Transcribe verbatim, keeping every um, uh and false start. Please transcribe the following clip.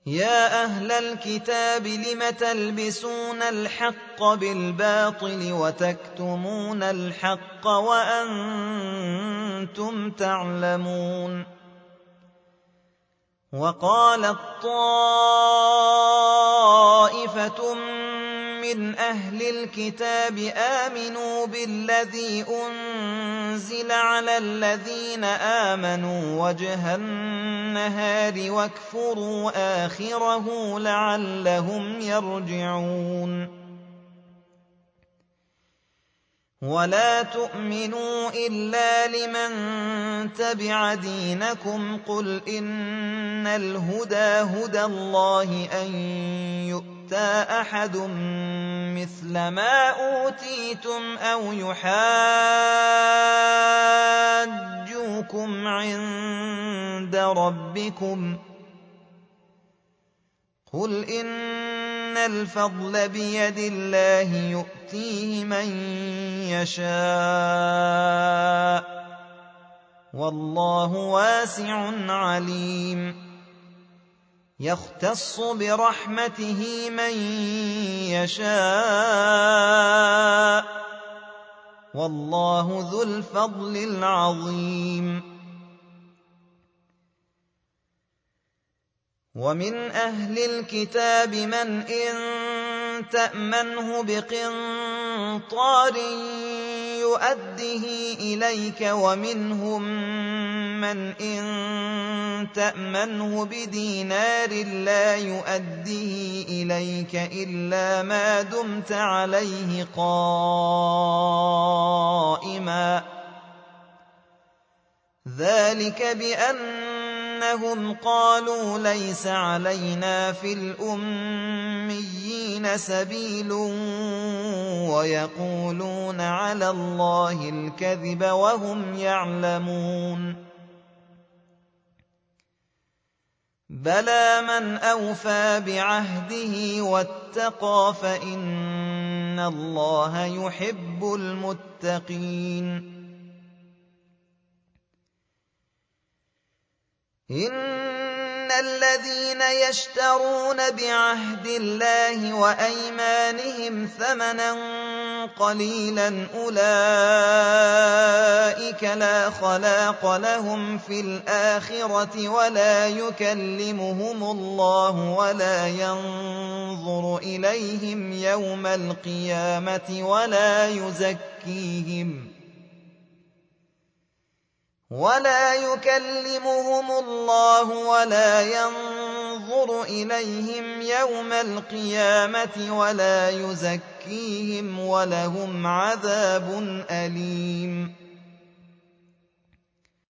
يَا أَهْلَ الْكِتَابِ لِمَ تَلْبِسُونَ الْحَقَّ بِالْبَاطِلِ وَتَكْتُمُونَ الْحَقَّ وَأَنتُمْ تَعْلَمُونَ وَقَالَت طَّائِفَةٌ مِّنْ أَهْلِ الْكِتَابِ آمِنُوا بِالَّذِي أُنزِلَ عَلَى الَّذِينَ آمَنُوا وَجْهَ النَّهَارِ وَاكْفُرُوا آخِرَهُ لَعَلَّهُمْ يَرْجِعُونَ وَلَا تُؤْمِنُوا إِلَّا لِمَن تَبِعَ دِينَكُمْ قُلْ إِنَّ الْهُدَىٰ هُدَى اللَّهِ أَن يُؤْتَىٰ أَحَدٌ مِّثْلَ مَا أُوتِيتُمْ أَوْ يُحَاجُّوكُمْ عِندَ رَبِّكُمْ ۗ قُلْ إِنَّ الْفَضْلَ بِيَدِ اللَّهِ يُؤْتِيهِ مَن يَشَاءُ ۗ وَاللَّهُ وَاسِعٌ عَلِيمٌ يَخْتَصُّ بِرَحْمَتِهِ مَن يَشَاءُ ۗ وَاللَّهُ ذُو الْفَضْلِ الْعَظِيمِ وَمِنْ أَهْلِ الْكِتَابِ مَنْ إِن تَأْمَنْهُ بِقِنطَارٍ يُؤَدِّهِ إِلَيْكَ وَمِنْهُم مَّنْ إِن تَأْمَنْهُ بِدِينَارٍ لَّا يُؤَدِّهِ إِلَيْكَ إِلَّا مَا دُمْتَ عَلَيْهِ قَائِمًا ۗ ذَلِكَ بِأَنَّهُمْ قَالُوا لَيْسَ عَلَيْنَا فِي الْأُمِّيِّينَ سَبِيلٌ وَيَقُولُونَ عَلَى اللَّهِ الْكَذِبَ وَهُمْ يَعْلَمُونَ بَلَىٰ مَنْ أَوْفَىٰ بِعَهْدِهِ وَاتَّقَىٰ فَإِنَّ اللَّهَ يُحِبُّ الْمُتَّقِينَ إِنَّ الَّذِينَ يَشْتَرُونَ بِعَهْدِ اللَّهِ وَأَيْمَانِهِمْ ثَمَنًا قَلِيلًا أُولَٰئِكَ لَا خَلَاقَ لَهُمْ فِي الْآخِرَةِ وَلَا يُكَلِّمُهُمُ اللَّهُ وَلَا يَنظُرُ إِلَيْهِمْ يَوْمَ الْقِيَامَةِ وَلَا يُزَكِّيهِمْ ولا يكلمهم الله ولا ينظر إليهم يوم القيامة ولا يزكيهم ولهم عذاب أليم